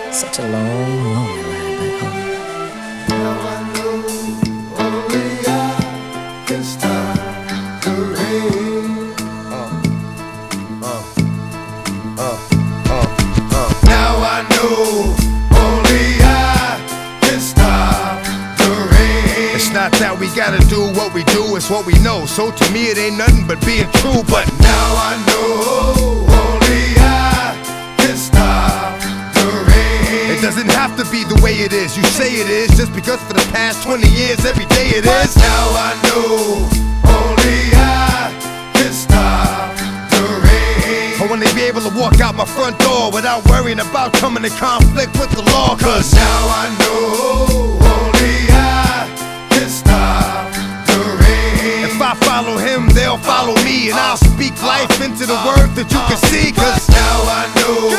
Such a long, lonely ride back home. Now I know only I can stop the rain. Now I know only I can stop the rain. It's not that we gotta do what we do, it's what we know. So to me it ain't nothing but being true. But now I know only I can stop the rain. it doesn't have to be the way it is. You say it is just because for the past 20 years every day it is. Now I know only I can stop the rain. I wanna be able to walk out my front door without worrying about coming in conflict with the law. Cause now I know only I can stop the rain. if I follow him, they'll follow me. And I'll speak life into the word that you can see. Cause now I know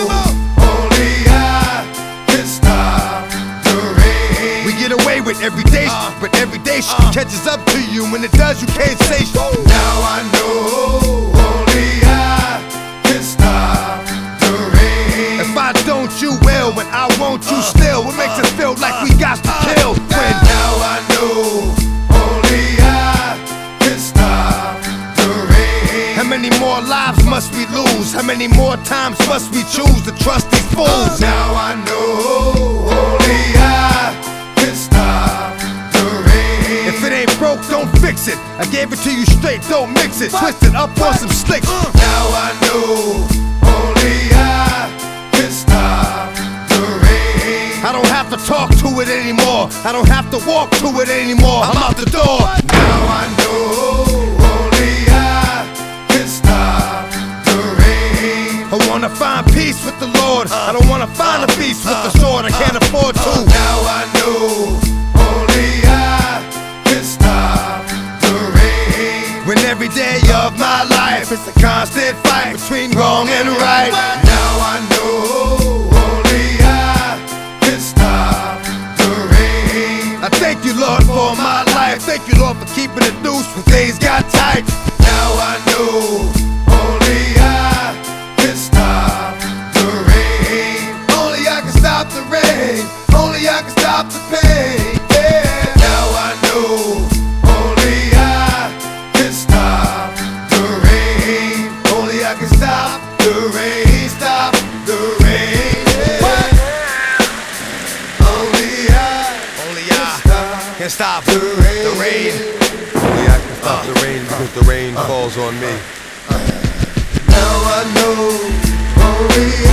only I can stop the rain. we get away with everyday shit, but everyday shit catches up to you. When it does, you can't say shit. Now I know only I can stop the rain. If I don't, you will. When I won't, you still. What makes us feel like we got to kill? When now I know only I can stop the rain. how many more lives must we lose? How many more times must we choose to trust these fools? Now I know only I can stop the rain. If it ain't broke, don't fix it. I gave it to you straight, don't mix it. Twist it up on some slicks. Now I know only I can stop the rain. I don't have to talk to it anymore. I don't have to walk to it anymore. I'm out the door. Now I know only I can stop the rain. I wanna find peace with the Lord. I don't wanna find a peace with the sword. I can't afford to. Now I know only I can stop the rain. When every day of my life it's a constant fight between wrong and right. Now I know only I can stop the rain. I thank you, Lord, for my life. Thank you, Lord, for keeping it loose when things got tight. Now I know only I can stop the rain. Only I can stop the rain. Only I can stop the pain. Yeah. Now I know only I can stop the rain. Only I can stop the rain. Stop the rain. Yeah. Only I Can stop the rain. the rain. Only I can stop the rain because the rain falls on me. Now I know only